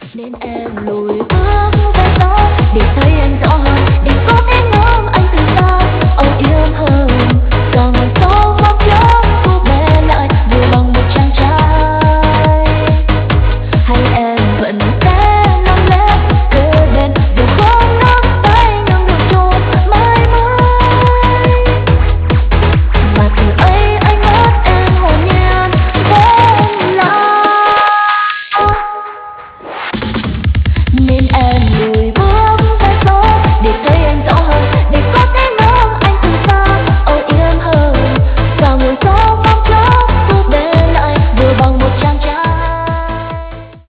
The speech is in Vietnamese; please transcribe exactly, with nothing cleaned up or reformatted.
nên em lùi bước về sau để thấy anh rõ hơn để có em